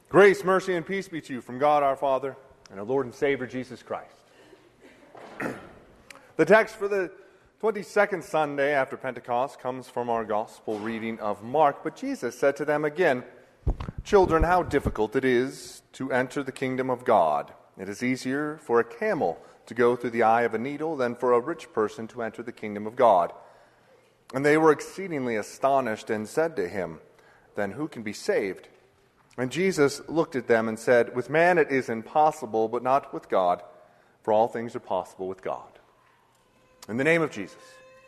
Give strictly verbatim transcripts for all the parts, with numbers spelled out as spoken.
Grace, mercy, and peace be to you from God our Father and our Lord and Savior Jesus Christ. The text for the twenty-second Sunday after Pentecost comes from our gospel reading of Mark. But Jesus said to them again, "Children, how difficult it is to enter the kingdom of God. It is easier for a camel to go through the eye of a needle than for a rich person to enter the kingdom of God." And they were exceedingly astonished and said to him, "Then who can be saved?" And Jesus looked at them and said, "With man it is impossible, but not with God, for all things are possible with God." In the name of Jesus.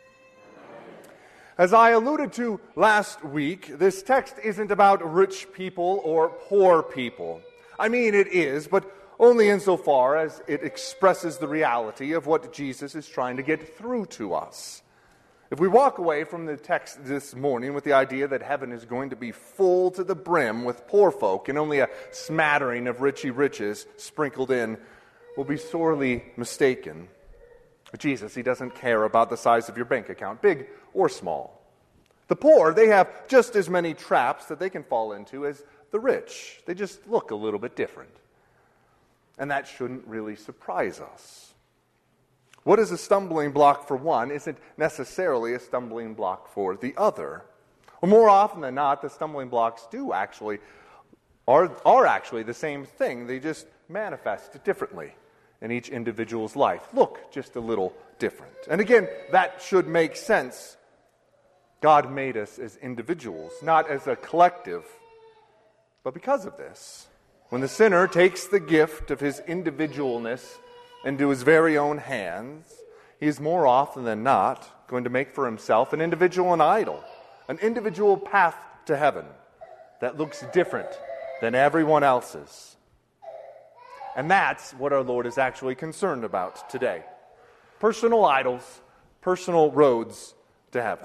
As I alluded to last week, this text isn't about rich people or poor people. I mean, it is, but only insofar as it expresses the reality of what Jesus is trying to get through to us. If we walk away from the text this morning with the idea that heaven is going to be full to the brim with poor folk and only a smattering of richy riches sprinkled in, we'll be sorely mistaken. Jesus, he doesn't care about the size of your bank account, big or small. The poor, they have just as many traps that they can fall into as the rich. They just look a little bit different. And that shouldn't really surprise us. What is a stumbling block for one isn't necessarily a stumbling block for the other. Or more often than not, the stumbling blocks do actually are, are actually the same thing. They just manifest differently in each individual's life. Look just a little different. And again, that should make sense. God made us as individuals, not as a collective. But because of this, when the sinner takes the gift of his individualness into his very own hands, he is more often than not going to make for himself an individual and idol, an individual path to heaven that looks different than everyone else's. And that's what our Lord is actually concerned about today. Personal idols, personal roads to heaven.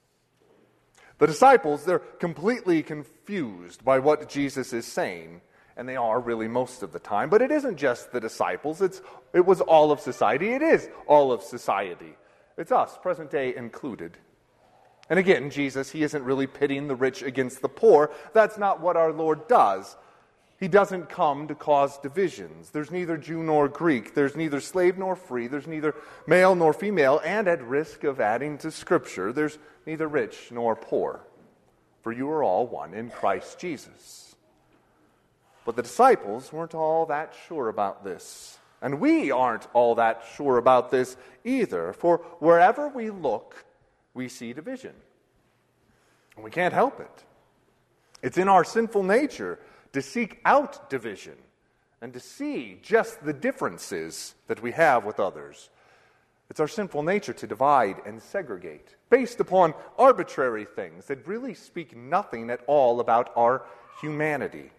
The disciples, they're completely confused by what Jesus is saying. And they are really most of the time. But it isn't just the disciples. It's, it was all of society. It is all of society. It's us, present day included. And again, Jesus, he isn't really pitting the rich against the poor. That's not what our Lord does. He doesn't come to cause divisions. There's neither Jew nor Greek. There's neither slave nor free. There's neither male nor female. And at risk of adding to Scripture, there's neither rich nor poor. For you are all one in Christ Jesus. But the disciples weren't all that sure about this. And we aren't all that sure about this either. For wherever we look, we see division. And we can't help it. It's in our sinful nature to seek out division and to see just the differences that we have with others. It's our sinful nature to divide and segregate based upon arbitrary things that really speak nothing at all about our humanity.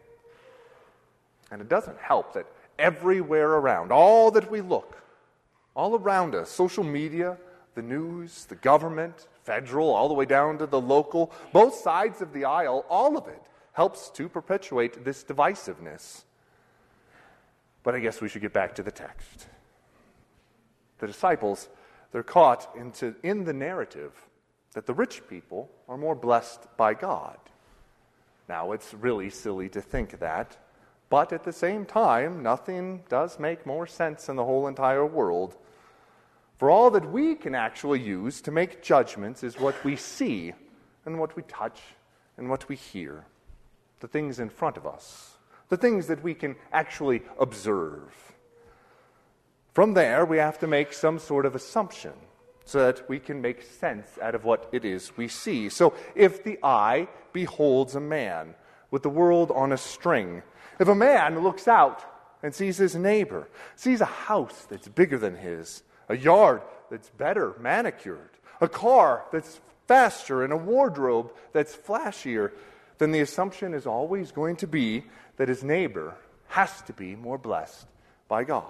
And it doesn't help that everywhere around, all that we look, all around us, social media, the news, the government, federal, all the way down to the local, both sides of the aisle, all of it helps to perpetuate this divisiveness. But I guess we should get back to the text. The disciples, they're caught into in the narrative that the rich people are more blessed by God. Now, it's really silly to think that. But at the same time, nothing does make more sense in the whole entire world. For all that we can actually use to make judgments is what we see and what we touch and what we hear. The things in front of us. The things that we can actually observe. From there, we have to make some sort of assumption so that we can make sense out of what it is we see. So if the eye beholds a man with the world on a string, if a man looks out and sees his neighbor, sees a house that's bigger than his, a yard that's better manicured, a car that's faster, and a wardrobe that's flashier, then the assumption is always going to be that his neighbor has to be more blessed by God.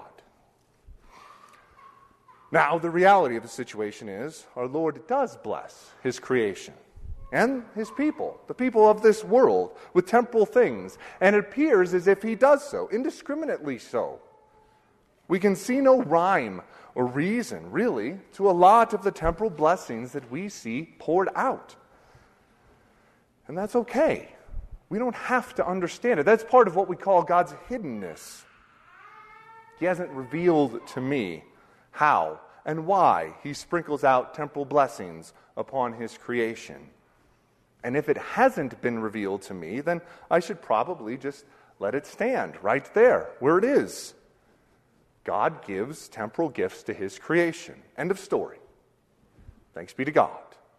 Now, the reality of the situation is our Lord does bless his creation and his people, the people of this world, with temporal things. And it appears as if he does so, indiscriminately so. We can see no rhyme or reason, really, to a lot of the temporal blessings that we see poured out. And that's okay. We don't have to understand it. That's part of what we call God's hiddenness. He hasn't revealed to me how and why he sprinkles out temporal blessings upon his creation. And if it hasn't been revealed to me, then I should probably just let it stand right there where it is. God gives temporal gifts to his creation. End of story. Thanks be to God.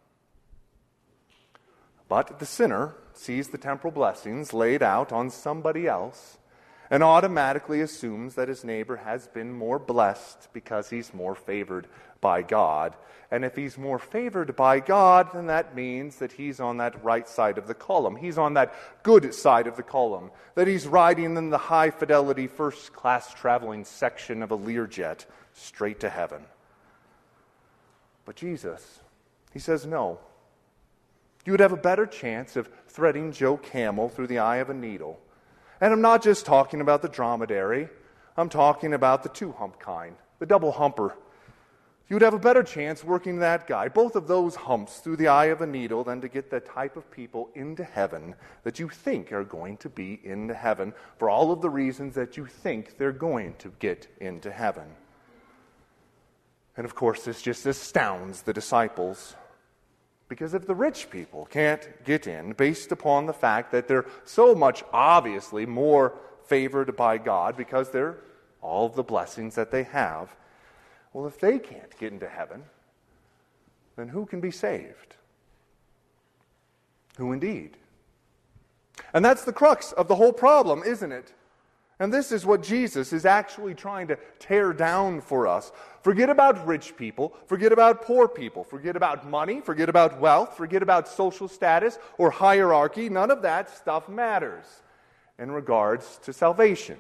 But the sinner sees the temporal blessings laid out on somebody else and automatically assumes that his neighbor has been more blessed because he's more favored by God. And if he's more favored by God, then that means that he's on that right side of the column. He's on that good side of the column, that he's riding in the high-fidelity first-class traveling section of a Learjet straight to heaven. But Jesus, he says no. You would have a better chance of threading Joe Camel through the eye of a needle. And I'm not just talking about the dromedary. I'm talking about the two-hump kind, the double humper. You would have a better chance working that guy, both of those humps, through the eye of a needle than to get the type of people into heaven that you think are going to be into heaven for all of the reasons that you think they're going to get into heaven. And of course, this just astounds the disciples. Because if the rich people can't get in based upon the fact that they're so much obviously more favored by God because they're all of the blessings that they have, well, if they can't get into heaven, then who can be saved? Who indeed? And that's the crux of the whole problem, isn't it? And this is what Jesus is actually trying to tear down for us. Forget about rich people, forget about poor people, forget about money, forget about wealth, forget about social status or hierarchy. None of that stuff matters in regards to salvation.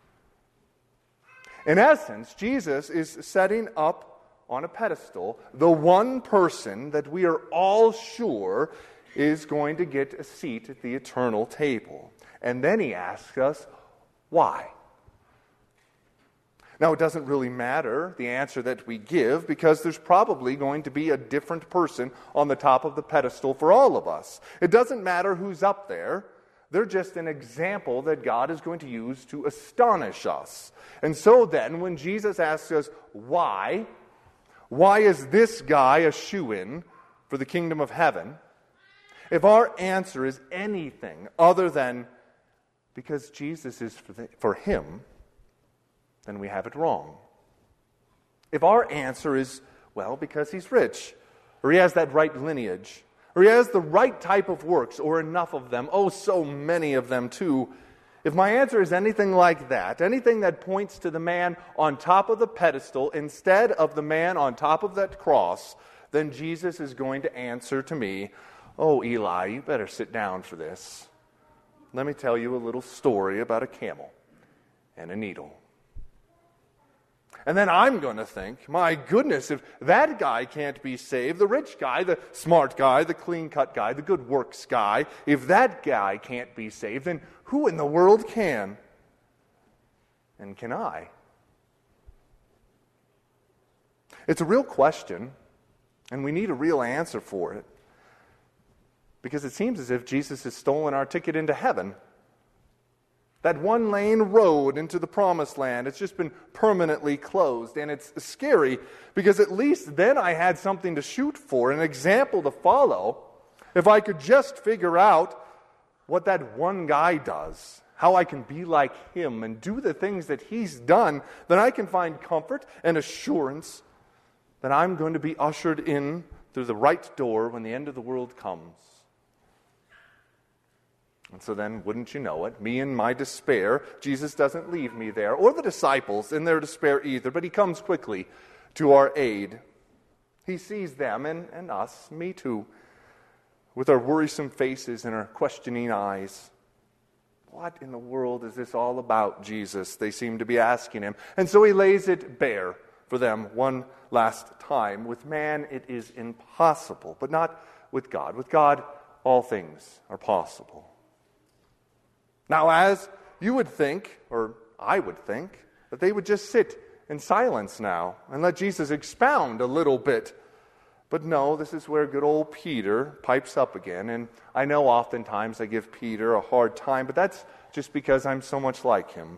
In essence, Jesus is setting up on a pedestal the one person that we are all sure is going to get a seat at the eternal table. And then he asks us, why? Now, it doesn't really matter the answer that we give because there's probably going to be a different person on the top of the pedestal for all of us. It doesn't matter who's up there. They're just an example that God is going to use to astonish us. And so then, when Jesus asks us, why? Why is this guy a shoo-in for the kingdom of heaven? If our answer is anything other than because Jesus is for, the, for him, then we have it wrong. If our answer is, well, because he's rich, or he has that right lineage, or he has the right type of works, or enough of them, oh, so many of them too, if my answer is anything like that, anything that points to the man on top of the pedestal instead of the man on top of that cross, then Jesus is going to answer to me, oh, Eli, you better sit down for this. Let me tell you a little story about a camel and a needle. And then I'm going to think, my goodness, if that guy can't be saved, the rich guy, the smart guy, the clean-cut guy, the good works guy, if that guy can't be saved, then who in the world can? And can I? It's a real question, and we need a real answer for it. Because it seems as if Jesus has stolen our ticket into heaven. That one-lane road into the promised land, it's just been permanently closed. And it's scary because at least then I had something to shoot for, an example to follow. If I could just figure out what that one guy does, how I can be like him and do the things that he's done, then I can find comfort and assurance that I'm going to be ushered in through the right door when the end of the world comes. And so then, wouldn't you know it, me in my despair, Jesus doesn't leave me there, or the disciples in their despair either, but he comes quickly to our aid. He sees them and, and us, me too, with our worrisome faces and our questioning eyes. What in the world is this all about, Jesus? They seem to be asking him. And so he lays it bare for them one last time. With man, it is impossible, but not with God. With God, all things are possible. Now, as you would think, or I would think, that they would just sit in silence now and let Jesus expound a little bit. But no, this is where good old Peter pipes up again. And I know oftentimes I give Peter a hard time, but that's just because I'm so much like him.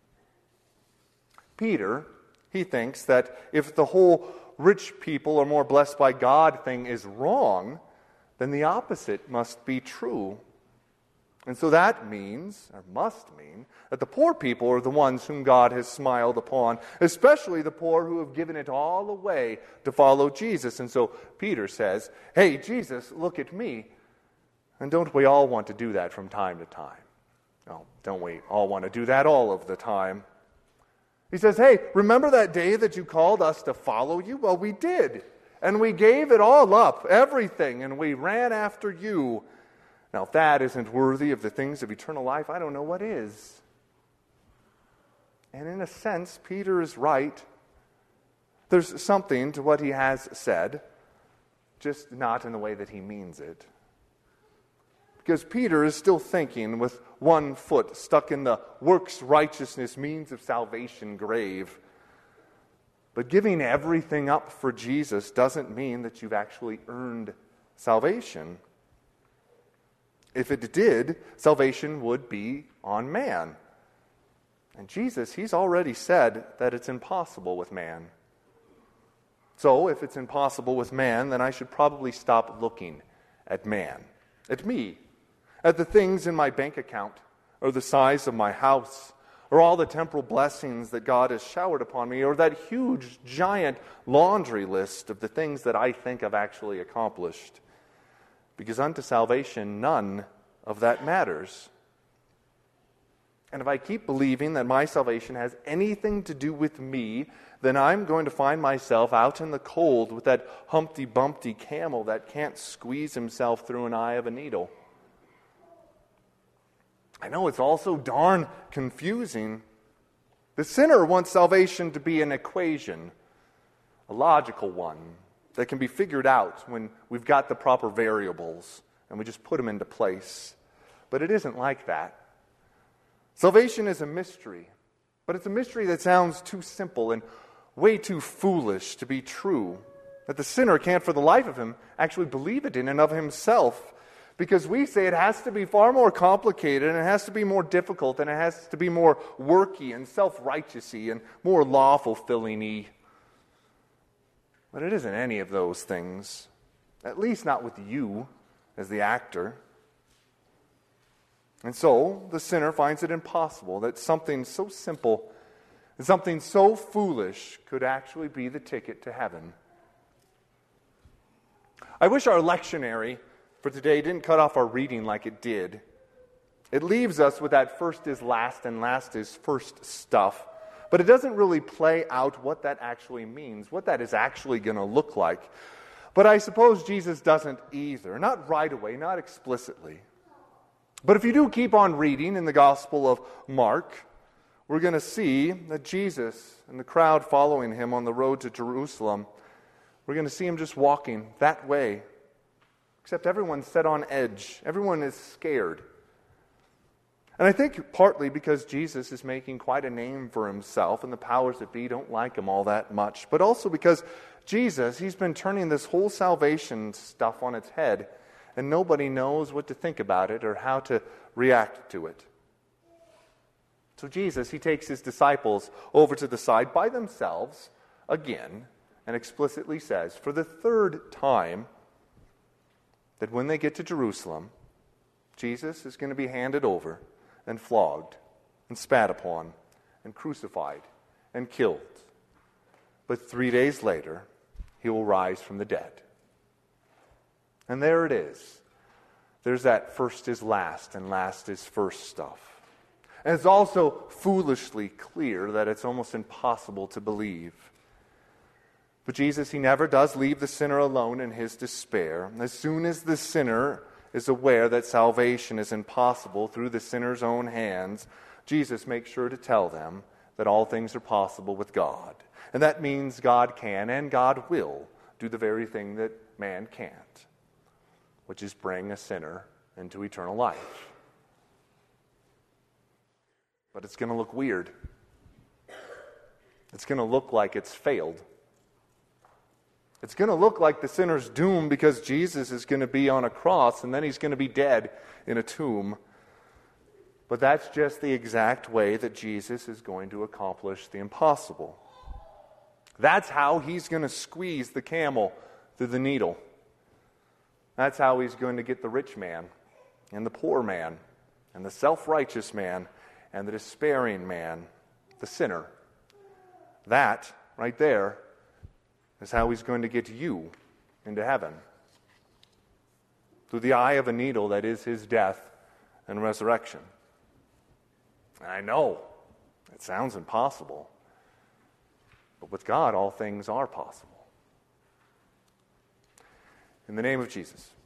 Peter, he thinks that if the whole rich people are more blessed by God thing is wrong, then the opposite must be true. And so that means, or must mean, that the poor people are the ones whom God has smiled upon, especially the poor who have given it all away to follow Jesus. And so Peter says, hey, Jesus, look at me. And don't we all want to do that from time to time? No, don't we all want to do that all of the time? He says, hey, remember that day that you called us to follow you? Well, we did. And we gave it all up, everything, and we ran after you. Now, if that isn't worthy of the things of eternal life, I don't know what is. And in a sense, Peter is right. There's something to what he has said, just not in the way that he means it. Because Peter is still thinking with one foot stuck in the works righteousness means of salvation grave. But giving everything up for Jesus doesn't mean that you've actually earned salvation. If it did, salvation would be on man. And Jesus, he's already said that it's impossible with man. So, if it's impossible with man, then I should probably stop looking at man, at me, at the things in my bank account, or the size of my house, or all the temporal blessings that God has showered upon me, or that huge, giant laundry list of the things that I think I've actually accomplished. Because unto salvation, none of that matters. And if I keep believing that my salvation has anything to do with me, then I'm going to find myself out in the cold with that Humpty Bumpty camel that can't squeeze himself through an eye of a needle. I know it's also darn confusing. The sinner wants salvation to be an equation, a logical one, that can be figured out when we've got the proper variables and we just put them into place. But it isn't like that. Salvation is a mystery, but it's a mystery that sounds too simple and way too foolish to be true, that the sinner can't for the life of him actually believe it in and of himself, because we say it has to be far more complicated and it has to be more difficult and it has to be more worky and self-righteous-y and more law-fulfilling-y. But it isn't any of those things, at least not with you as the actor. And so the sinner finds it impossible that something so simple and something so foolish could actually be the ticket to heaven. I wish our lectionary for today didn't cut off our reading like it did. It leaves us with that first is last and last is first stuff. But it doesn't really play out what that actually means, what that is actually going to look like. But I suppose Jesus doesn't either, not right away, not explicitly. But if you do keep on reading in the Gospel of Mark, we're going to see that Jesus and the crowd following him on the road to Jerusalem, we're going to see him just walking that way. Except everyone's set on edge. Everyone is scared. And I think partly because Jesus is making quite a name for himself and the powers that be don't like him all that much, but also because Jesus, he's been turning this whole salvation stuff on its head, and nobody knows what to think about it or how to react to it. So Jesus, he takes his disciples over to the side by themselves again and explicitly says for the third time that when they get to Jerusalem, Jesus is going to be handed over and flogged, and spat upon, and crucified, and killed. But three days later, he will rise from the dead. And there it is. There's that first is last, and last is first stuff. And it's also foolishly clear that it's almost impossible to believe. But Jesus, he never does leave the sinner alone in his despair. As soon as the sinner is aware that salvation is impossible through the sinner's own hands, Jesus makes sure to tell them that all things are possible with God. And that means God can and God will do the very thing that man can't, which is bring a sinner into eternal life. But it's going to look weird. It's going to look like it's failed. It's going to look like the sinner's doom because Jesus is going to be on a cross and then he's going to be dead in a tomb. But that's just the exact way that Jesus is going to accomplish the impossible. That's how he's going to squeeze the camel through the needle. That's how he's going to get the rich man and the poor man and the self-righteous man and the despairing man, the sinner. That, right there, is how he's going to get you into heaven. Through the eye of a needle that is his death and resurrection. And I know, it sounds impossible. But with God, all things are possible. In the name of Jesus.